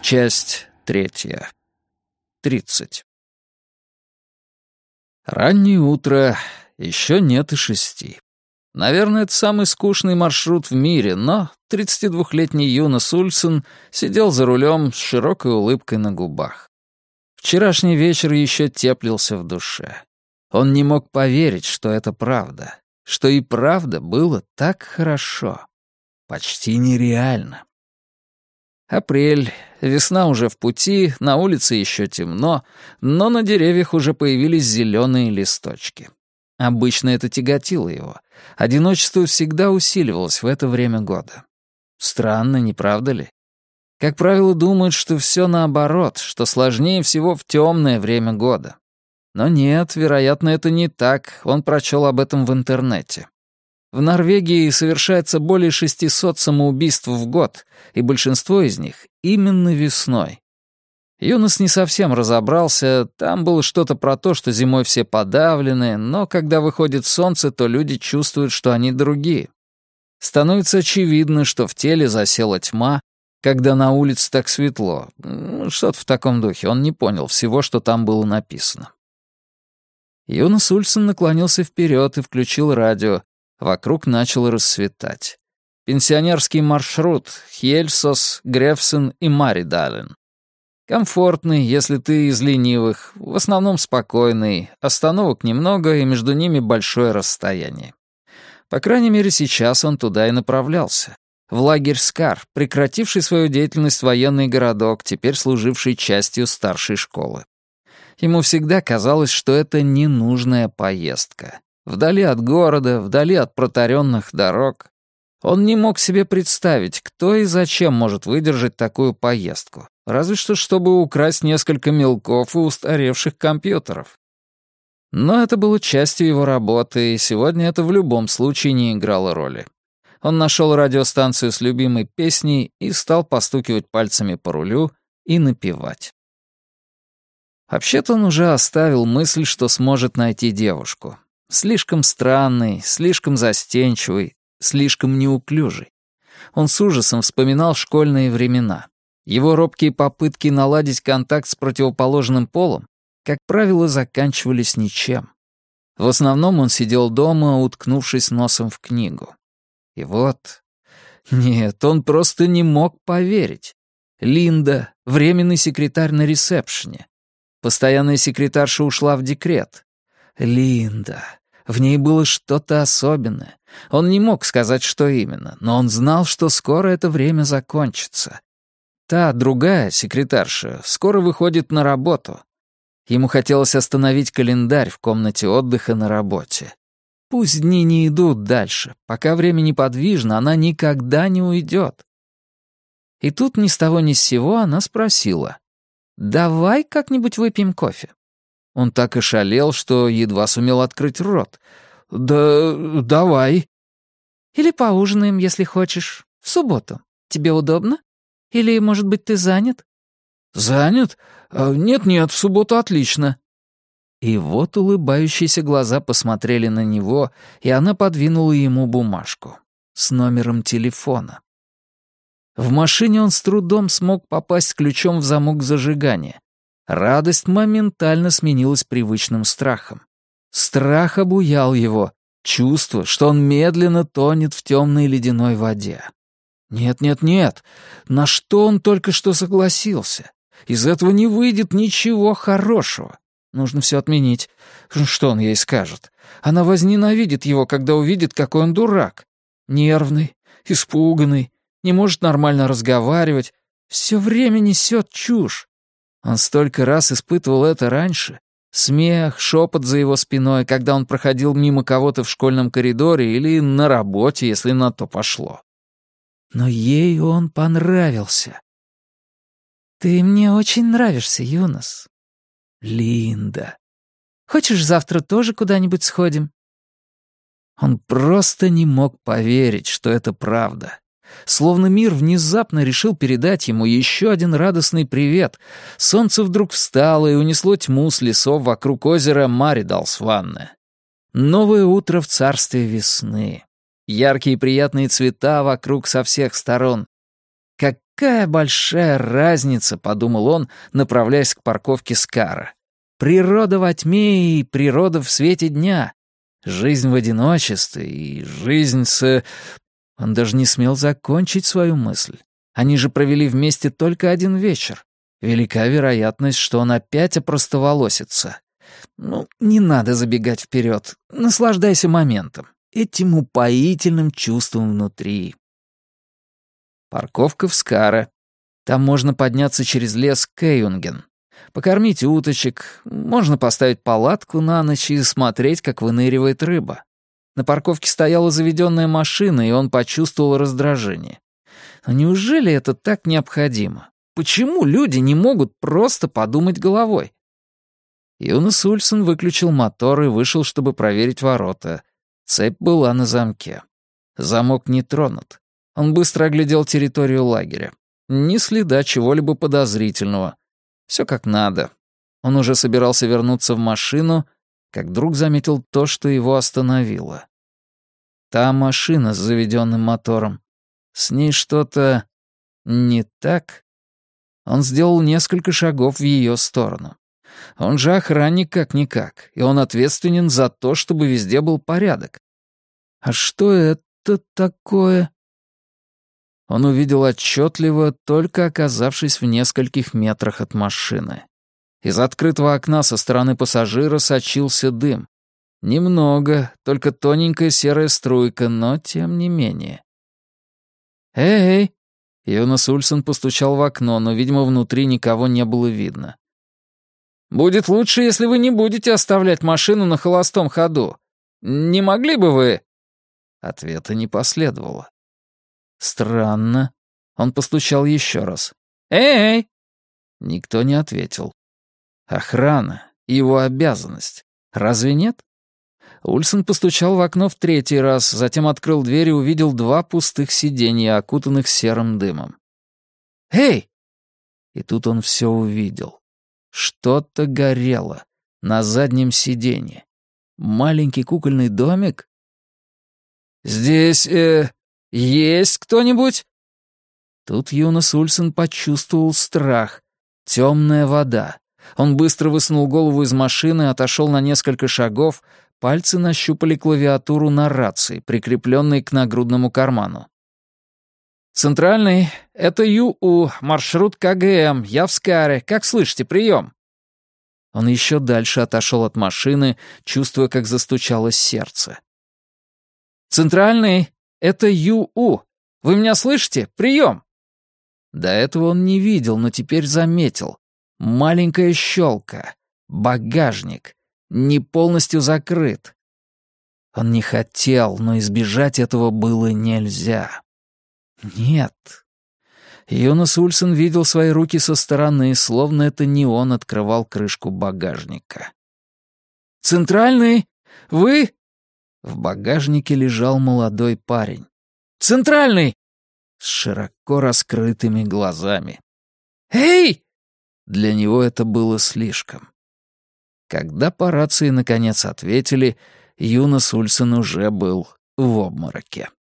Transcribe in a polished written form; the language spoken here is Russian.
Часть 3. 30. Раннее утро, еще нет и 6. Наверное, это самый скучный маршрут в мире, но 32-летний Юнас Ульсен сидел за рулем с широкой улыбкой на губах. Вчерашний вечер еще теплился в душе. Он не мог поверить, что это правда, что и правда было так хорошо. Почти нереально. Апрель, весна уже в пути, на улице еще темно, но на деревьях уже появились зеленые листочки. Обычно это тяготило его. Одиночество всегда усиливалось в это время года. Странно, не правда ли? Как правило, думают, что все наоборот, что сложнее всего в темное время года. Но нет, вероятно, это не так, он прочел об этом в интернете. В Норвегии совершается более 600 самоубийств в год, и большинство из них именно весной. Юнас не совсем разобрался, там было что-то про то, что зимой все подавлены, но когда выходит солнце, то люди чувствуют, что они другие. Становится очевидно, что в теле засела тьма, когда на улице так светло. Что-то в таком духе, он не понял всего, что там было написано. Юнас Ульсен наклонился вперед и включил радио. Вокруг начало рассветать. Пенсионерский маршрут Хьельсос, Грефсен и Маридален. Комфортный, если ты из ленивых, в основном спокойный, остановок немного и между ними большое расстояние. По крайней мере, сейчас он туда и направлялся. В лагерь Скар, прекративший свою деятельность военный городок, теперь служивший частью старшей школы. Ему всегда казалось, что это ненужная поездка. Вдали от города, вдали от протаренных дорог. Он не мог себе представить, кто и зачем может выдержать такую поездку. Разве что, чтобы украсть несколько мелков и устаревших компьютеров. Но это было частью его работы, и сегодня это в любом случае не играло роли. Он нашел радиостанцию с любимой песней и стал постукивать пальцами по рулю и напевать. Вообще-то он уже оставил мысль, что сможет найти девушку. Слишком странный, слишком застенчивый, слишком неуклюжий. Он с ужасом вспоминал школьные времена. Его робкие попытки наладить контакт с противоположным полом, как правило, заканчивались ничем. В основном он сидел дома, уткнувшись носом в книгу. И вот... Нет, он просто не мог поверить. Линда, временный секретарь на ресепшене. Постоянная секретарша ушла в декрет. Линда... В ней было что-то особенное. Он не мог сказать, что именно, но он знал, что скоро это время закончится. Та, другая, секретарша, скоро выходит на работу. Ему хотелось остановить календарь в комнате отдыха на работе. Пусть дни не идут дальше. Пока время неподвижно, она никогда не уйдет. И тут ни с того ни с сего она спросила: «Давай как-нибудь выпьем кофе». Он так и шалел, что едва сумел открыть рот. «Да, давай». «Или поужинаем, если хочешь. В субботу. Тебе удобно? Или, может быть, ты занят?» «Занят? Нет-нет, в субботу отлично». И вот улыбающиеся глаза посмотрели на него, и она подвинула ему бумажку с номером телефона. В машине он с трудом смог попасть ключом в замок зажигания. Радость моментально сменилась привычным страхом. Страх обуял его, чувство, что он медленно тонет в темной ледяной воде. Нет, на что он только что согласился? Из этого не выйдет ничего хорошего. Нужно все отменить. Что он ей скажет? Она возненавидит его, когда увидит, какой он дурак. Нервный, испуганный, не может нормально разговаривать, все время несет чушь. Он столько раз испытывал это раньше. Смех, шепот за его спиной, когда он проходил мимо кого-то в школьном коридоре или на работе, если на то пошло. Но ей он понравился. «Ты мне очень нравишься, Юнас». «Линда». «Хочешь, завтра тоже куда-нибудь сходим?» Он просто не мог поверить, что это правда. Словно мир внезапно решил передать ему еще один радостный привет. Солнце вдруг встало и унесло тьму с лесов вокруг озера Маридалсванне. Новое утро в царстве весны. Яркие приятные цвета вокруг со всех сторон. «Какая большая разница», — подумал он, направляясь к парковке Скара. «Природа во тьме и природа в свете дня. Жизнь в одиночестве и жизнь с...» Он даже не смел закончить свою мысль. Они же провели вместе только один вечер. Велика вероятность, что он опять опростоволосится. Ну, не надо забегать вперед. Наслаждайся моментом, этим упоительным чувством внутри. Парковка в Скара. Там можно подняться через лес к Кейунген. Покормить уточек, можно поставить палатку на ночь и смотреть, как выныривает рыба. На парковке стояла заведенная машина, и он почувствовал раздражение. Но неужели это так необходимо? Почему люди не могут просто подумать головой? Юнас Ульсен выключил мотор и вышел, чтобы проверить ворота. Цепь была на замке. Замок не тронут. Он быстро оглядел территорию лагеря. Ни следа чего-либо подозрительного. Все как надо. Он уже собирался вернуться в машину, как вдруг заметил то, что его остановило. Та машина с заведенным мотором. С ней что-то не так. Он сделал несколько шагов в ее сторону. Он же охранник как-никак, и он ответственен за то, чтобы везде был порядок. А что это такое? Он увидел отчетливо, только оказавшись в нескольких метрах от машины. Из открытого окна со стороны пассажира сочился дым. Немного, только тоненькая серая струйка, но тем не менее. «Эй!» Юнас Ульсен постучал в окно, но, видимо, внутри никого не было видно. «Будет лучше, если вы не будете оставлять машину на холостом ходу. Не могли бы вы...» Ответа не последовало. Странно. Он постучал еще раз. «Эй!» Никто не ответил. Охрана — его обязанность. Разве нет? Ульсен постучал в окно в третий раз, затем открыл дверь и увидел 2 пустых сиденья, окутанных серым дымом. «Эй!» И тут он все увидел. Что-то горело на заднем сиденье. Маленький кукольный домик? «Здесь, есть кто-нибудь?» Тут Юнас Ульсен почувствовал страх. Темная вода. Он быстро высунул голову из машины, отошел на несколько шагов, пальцы нащупали клавиатуру на рации, прикрепленной к нагрудному карману. «Центральный, это ЮУ, маршрут КГМ, я в Скаре. Как слышите, прием?» Он еще дальше отошел от машины, чувствуя, как застучалось сердце. «Центральный, это ЮУ. Вы меня слышите? Прием!» До этого он не видел, но теперь заметил. Маленькая щелка. Багажник. Не полностью закрыт. Он не хотел, но избежать этого было нельзя. Нет. Юнас Ульсен видел свои руки со стороны, словно это не он открывал крышку багажника. «Центральный, вы...» В багажнике лежал молодой парень. «Центральный!» С широко раскрытыми глазами. «Эй!» Для него это было слишком. Когда по рации наконец ответили, Юнас Ульсен уже был в обмороке.